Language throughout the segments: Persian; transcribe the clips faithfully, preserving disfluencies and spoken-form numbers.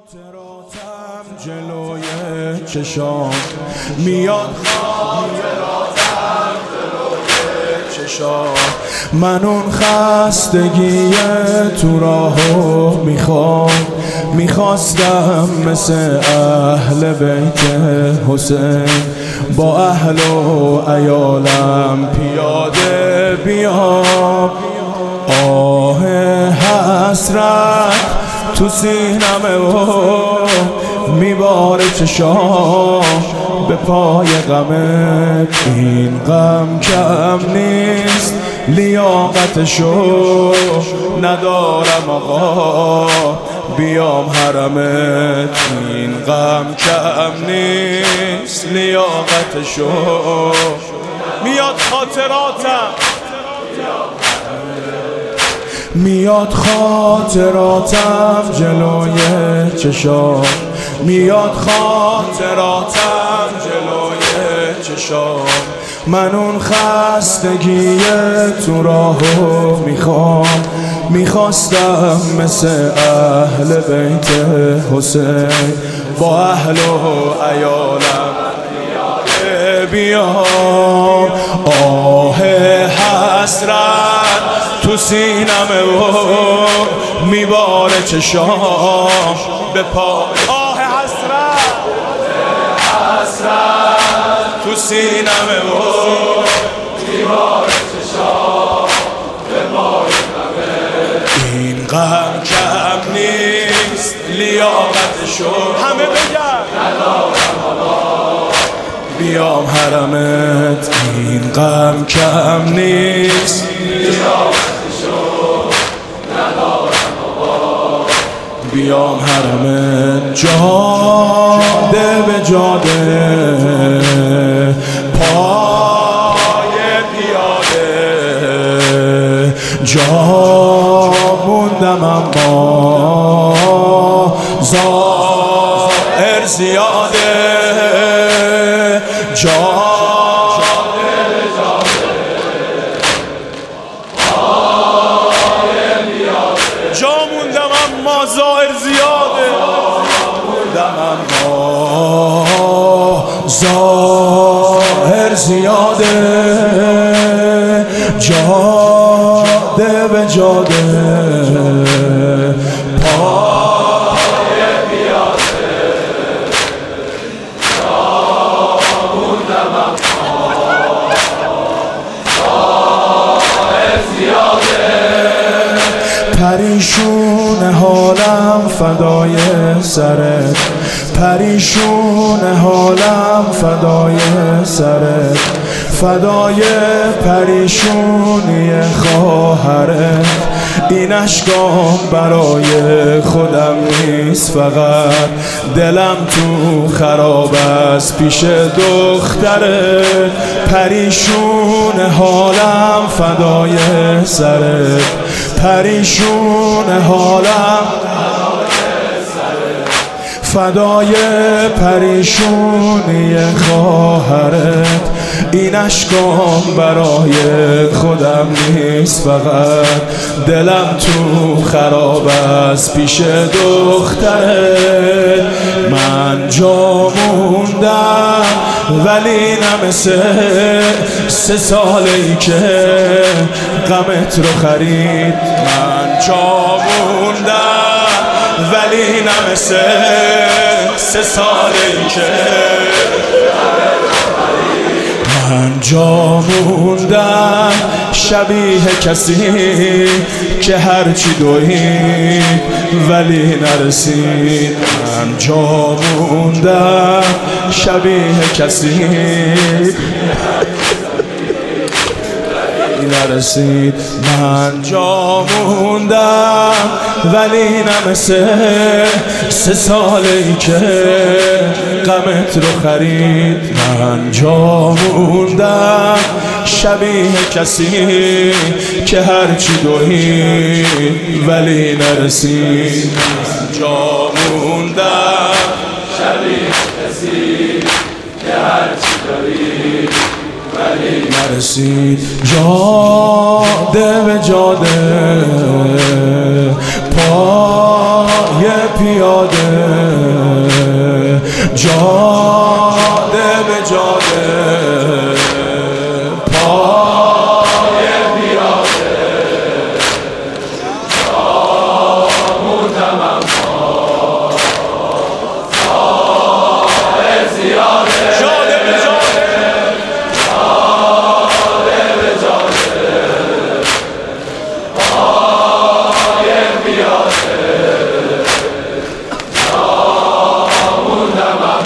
خاطراتم جلوی چشام میاد، خاطراتم جلوی چشام. من اون خستگی تو راهو میخوام، میخواستم مثل اهل بیت حسین با اهل و عیالم پیاده بیام. آه حسرت تو سینمه و میباره چشام به پای غمت. این غم کم نیست لیاقتشو ندارم آقا بیام حرمت. این غم کم نیست لیاقتشو میاد خاطراتم، میاد خاطراتم جلوی چشام، میاد خاطراتم جلوی چشام. من اون خستگی تو راهو میخوام، میخواستم مثل اهل بیت حسین با اهل و عیالم بیام. آه حسرت تو سینمه و میباره چشام به پا. آه حسرت، حسرت تو سینمه و میباره چشام به پای غمت. این غم کم نیست لیاقتشو همه بگن ندارم آقا بیام حرمت. این غم کم نیست لیاقتشو ندارم آقا بیام حرمت. جاده به جاده پای پیاده جا موندم اما ظاهر زیاده. جاده به جاده پای پیاده جا موندم اما ظاهر زیاده. موندم اما ظاهر زیاده. جاده به جاده پای پیاده جا موندم اما ظاهر زیاده. پریشون حالم فدای سرت، پریشون حالم فدای سرت، فدای پریشونی خواهرت. این اشکام برای خودم نیست فقط، دلم تو خراب است پیش دخترت. پریشون حالم فدای سرت، پریشون حالم فدای پریشونی خواهرت. این اشکام برای خودم نیست فقط، دلم تو خراب است پیش دخترت. من جا موندم ولی نه مثل سه سالی که غمت رو خرید. من جا موندم ولی نه مثل سه سالی که من جا موندم شبیه کسی که هرچی دوید ولی نرسید. من جا موندم شبیه کسی نرسید. من جا موندم ولی نه مثل سه سالی که غمت رو خرید. من جا موندم شبیه کسی که هرچی دوید ولی نرسید. من جا موندم شبیه کسی که هرچی دوید ولی نرسید. جاده به جاده پای پیاده جاده به جاده پای پیاده جامون تمام پای زیاده جاده به جاده جاده به جاده پای پیاده جامون تمام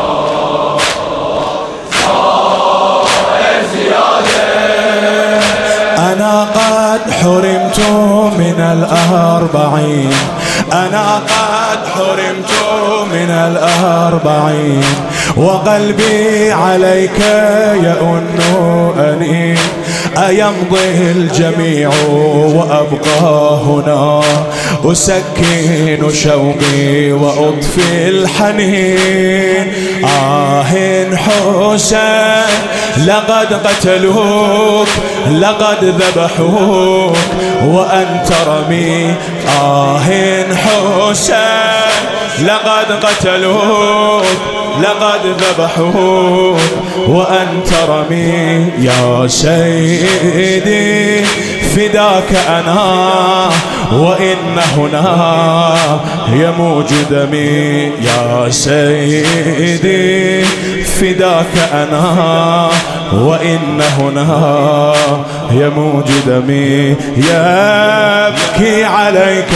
أنا قد حرمت من الأربعين أنا قد حرمت من الأربعين وقلبي عليك يئن أنين أيمضي الجميع وأبقى هنا أسكن شوقي وأطفي الحنين آه حسين لقد قتلوك لقد ذبحوك وأنت رمي آه حسين لقد قتلوك لقد ذبحوك وأنت رمي يا سيدي فداك أنا وإن هنا يموج دمي يا سيدي فداك أنا وإن هنا يموج دمي يبكي عليك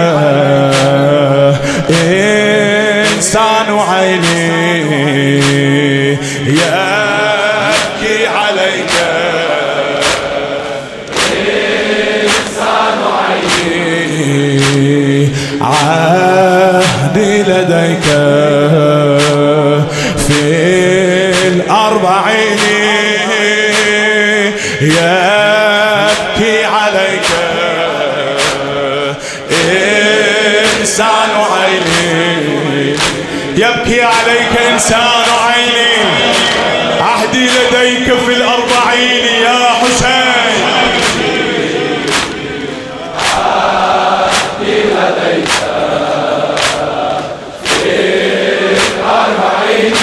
إنسان عيني يبكي عليك إنسان عيني عهدي لديك في الأربعين يبكي عليك إنسان عيني يبكي عليك إنسان عيني عهدي لديك في الأربعين يا حسين عهدي لديك في الأربعين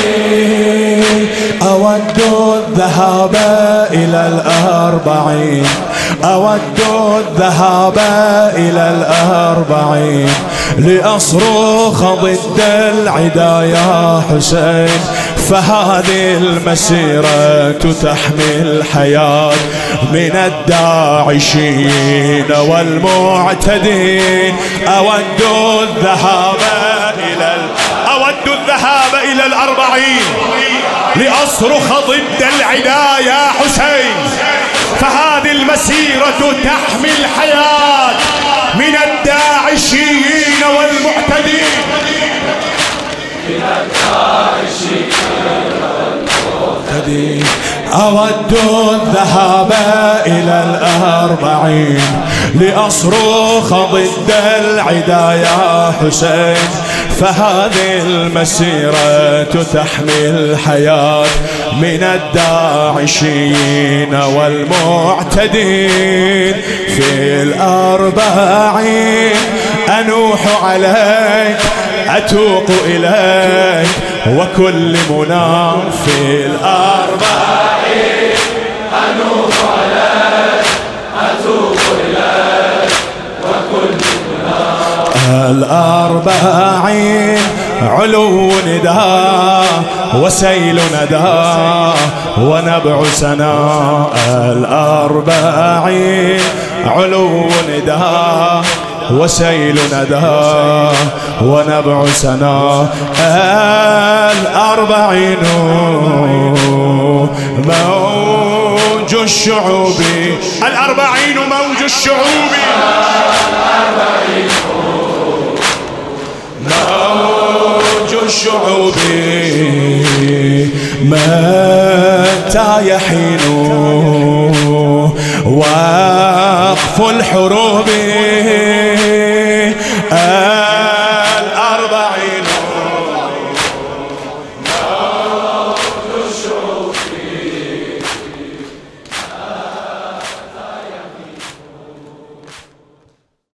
أود الذهاب إلى الأربعين أود الذهاب إلى الأربعين لأصرخ ضد العدا يا حسين فهذه المسيرة تحمي الحياة من الداعشين والمعتدين أود الذهاب إلى أود الذهاب إلى الأربعين لأصرخ ضد العدا يا حسين فهذه المسيرة تحمي الحياة من الداعشين والمعتدين من الداعشين والمعتدين أود الذهاب إلى الأربعين لأصرخ ضد العدا يا حسين فهذه المسيرة تحمي الحياة من الداعشين والمعتدين في الأربعين أنوح عليك أتوق إليك وكل منى في الأربعين أنوح عليك أتوق إليك وكل منى الأربعين علو نداء وسيل نداء ونبع سناء الأربعين علو نداء وسيل نداء ونبع سناء الأربعين موج الشعوب الأربعين موج الشعوب موج الشعوب متى يحين وقف الحروب